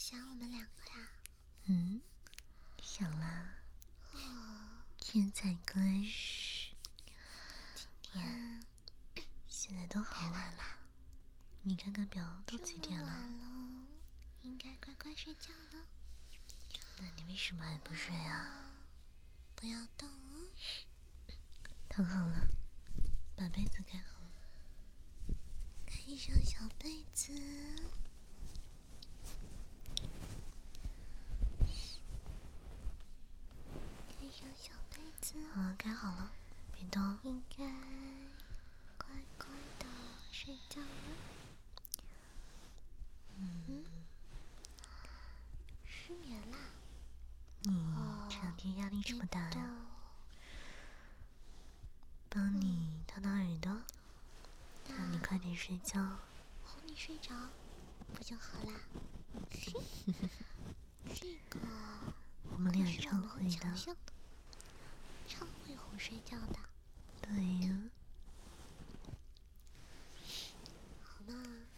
想我们两个呀？ 想啦。天才乖。今天现在都好晚了，你看看表都几点了？ 晚了，应该乖乖睡觉了。 那你为什么还不睡啊？ 不要动哦。 躺好了，把被子盖好。 盖上小被子。盖上小被子。 盖好了，别动。 应该乖乖的睡觉了。失眠啦？ 这两天压力这么大呀？ 别动。 帮你掏掏耳朵，让你快点睡觉。 哄你睡着不就好啦？这个我们俩唱会的， 唱会哄睡觉的。 对呀。 好嘛，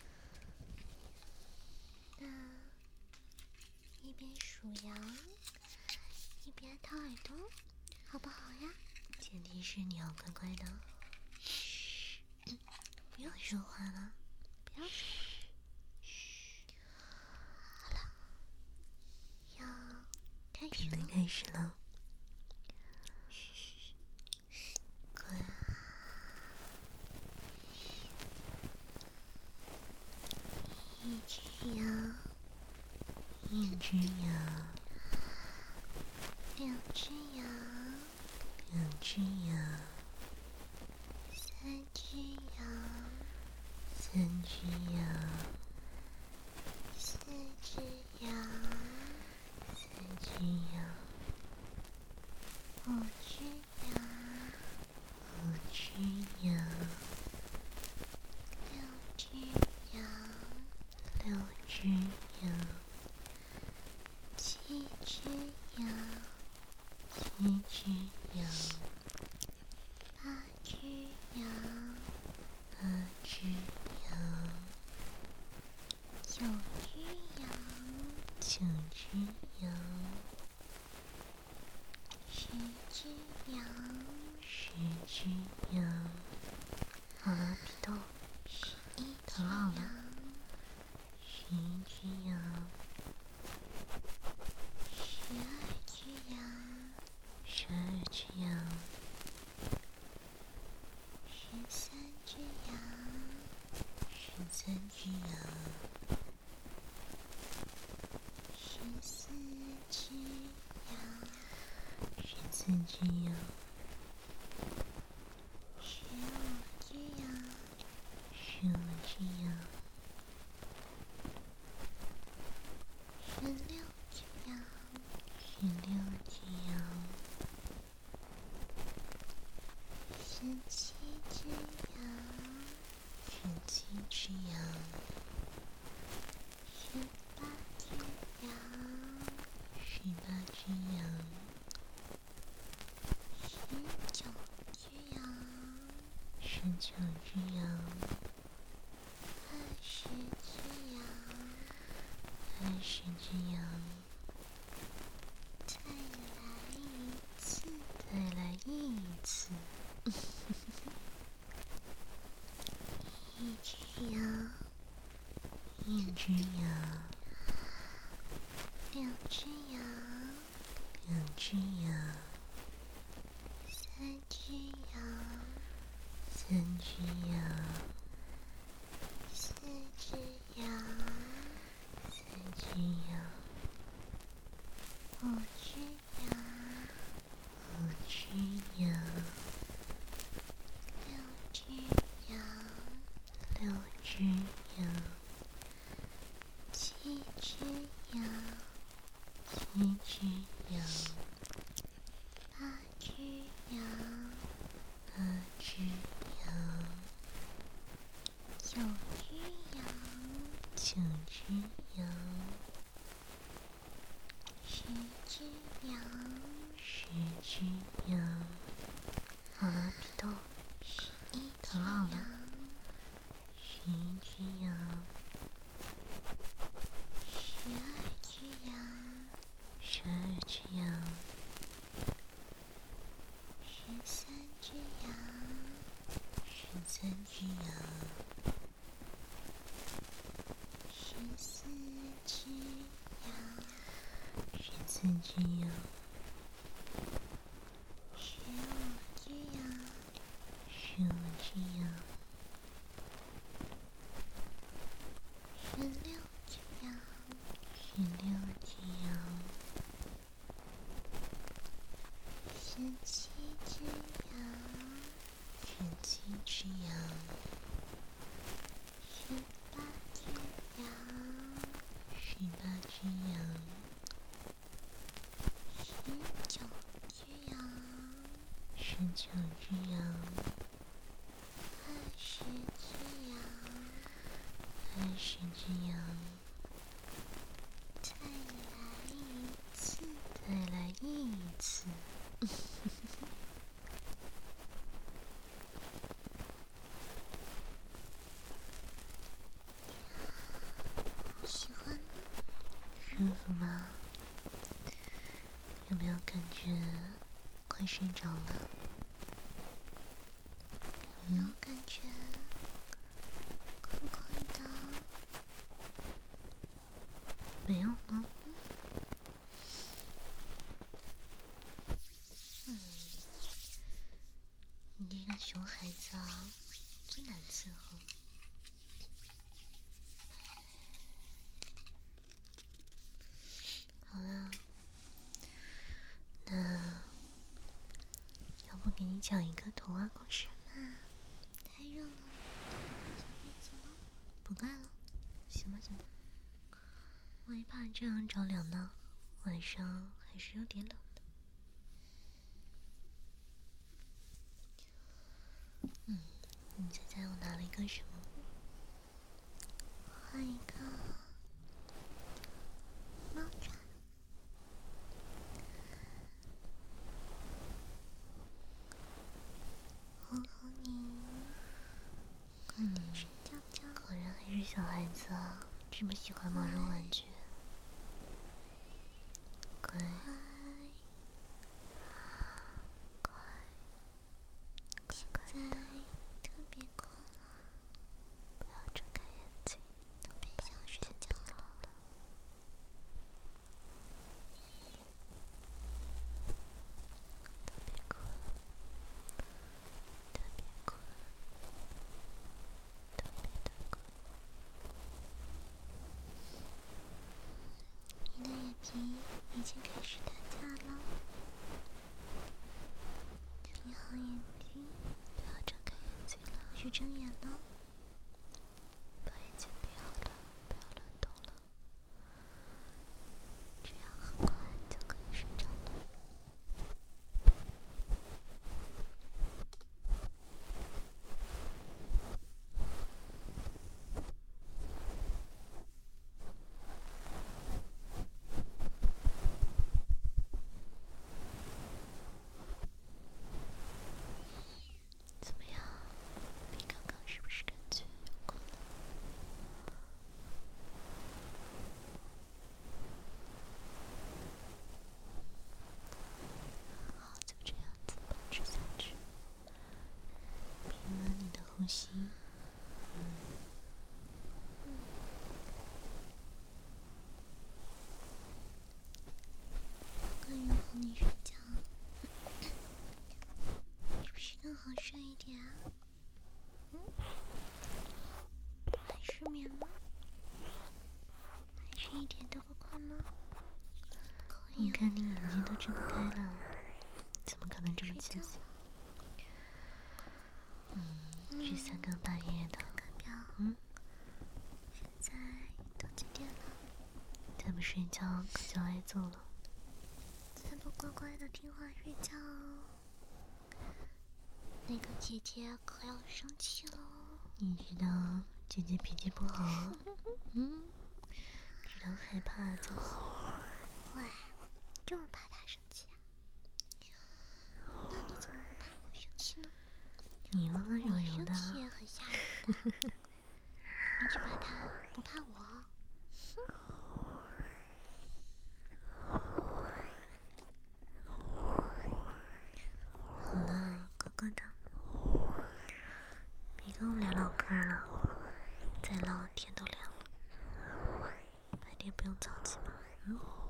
那一边数羊一边掏耳朵，好不好呀？ 前提是你要乖乖的。不要说话了。 不要说话。好了，要开始了。 开始了。乖。 一只羊， 一只羊， 两只羊， 两只羊， 三只羊， 三只羊， 四只羊， 三只羊， 五只羊， 五只羊， 六只羊， 六只羊， 七只羊， 七只羊， 八只羊， 八只羊， 九只羊， 九只羊， 十只羊， 十只羊。好了，别动。 11只躺好了。 羊 11只羊， 12只羊 12只羊 ，13只羊 ，13只羊 ，14只羊 ，14只羊 ，15只羊 ，15只羊 ，16只羊 ，16只羊 ，17只羊 ，17只羊 ，18只羊 ，18只羊 ，19只羊 ，19只羊 ，20只羊。 ，20只羊。 再来一次， 再来一次。 一只羊， 一只羊， 两只羊， 两只羊， 三只羊， 三只羊， 四只羊， 四只羊， 五只羊， 五只羊， 六只羊， 六只羊， 七只羊， 七只羊， 八只羊， 八只羊， 九只羊， 九只羊， 十只羊， 十只羊。好了，别动。 11只躺好了。 羊 11只羊， 12 只羊， 15只羊 15只羊 ，16只羊 ，16只羊 ，17只羊 ，17只羊 ，18只羊 ，18只羊 ，19只羊 ，19只羊 ，20只羊。 ，20只羊， 再来一次， 再来一次。 喜欢吗？ 舒服吗？有没有感觉快睡着了？ 有没有感觉困困的？ 没有吗？你这个熊孩子啊，真难伺候。好了，那要不给你讲一个童话故事？ 太热了，小被子吗？ 不盖了，行吧行吧。我也怕这样着凉呢，晚上还是有点冷的。你猜猜我拿了一个什么？ 换一个猫爪，哄哄你，睡觉觉。 果然还是小孩子啊，这么喜欢毛绒玩具。乖，乖， 现在特别困了， 不要睁开眼睛， 特别想睡觉了。 特别困，特别困，特别的困。 你的眼皮已经开始打架了，闭好眼睛， 不要睁开眼睛了， 去睁眼了。 把眼睛闭好了，不要乱动了，这样很快就可以睡着了。怎么样？比刚刚是不是感觉有困了？好，就这样子保持下去，平稳你的呼吸。 更愿哄你睡觉，是不是更好睡一点啊？还失眠吗？还是一点都不困吗？不可以啊， 你看你眼睛都睁不开了，怎么可能这么清醒？是三更半夜的。 看表，现在都几点了？ 再不睡觉可就挨揍了。 再不乖乖的听话睡觉哦，那个姐姐可要生气了哦。 你知道姐姐脾气不好，知道害怕就好。 喂，这么怕她生气啊？那你怎么不怕我生气呢？ 你温温柔我柔的， 生气也很吓人的。你只怕她，不怕我。 好了，乖乖的，别跟我们俩唠嗑了，再唠天都亮了。白天不用早起吗？